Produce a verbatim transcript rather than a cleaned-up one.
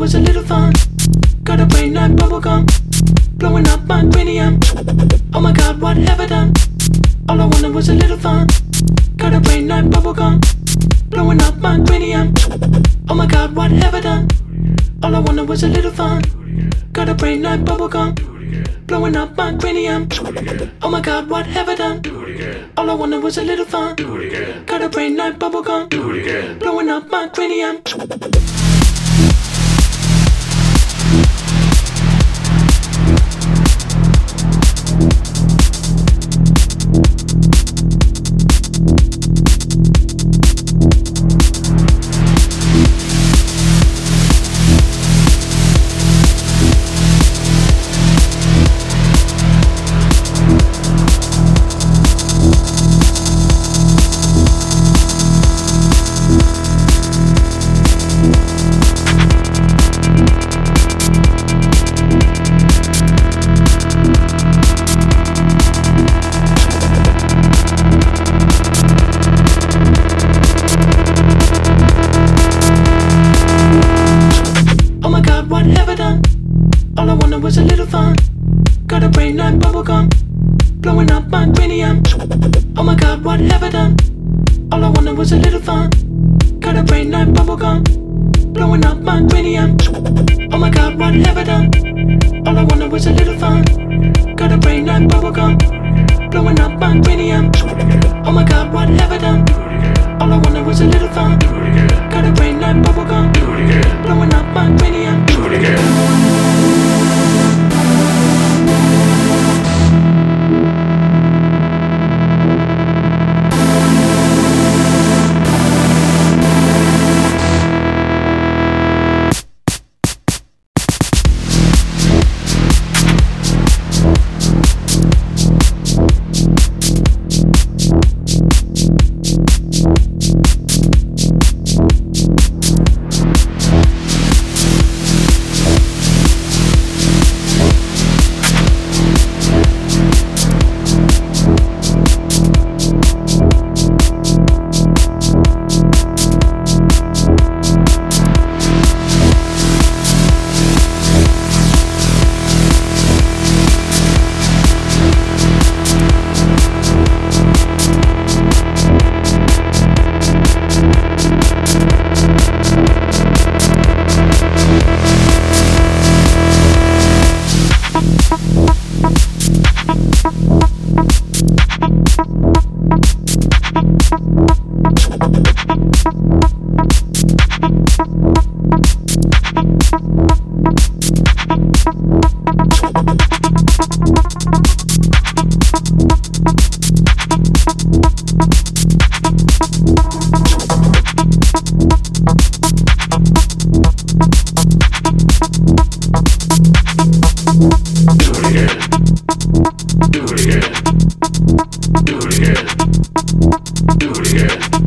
was a little fun. Got a brain like bubblegum, blowing up my cranium. Oh my god, what have I done? All I wanted was a little fun. Got a brain like bubblegum, blowing up my cranium. Oh my god, what have I done? All I wanted was a little fun. Got a brain like bubblegum, blowing up my cranium. Oh my god, what have I done? All I wanted was a little fun. Got a brain like bubblegum, blowing up my cranium. What have I done? All I wanted was a little fun. Got a brain like bubblegum, blowing up my cranium. Oh my god, what have I done? All I wanted was a little fun. Got a brain like bubblegum, blowing up my cranium. Oh my god, what have I done? All I wanted was a little fun. Got a brain like bubblegum, blowing up my cranium. Oh my god, what have I done? All I wanted was a little fun. Got a brain like bubblegum, blowing up my cranium. Do it again. Do it again. Do it again. Do it again.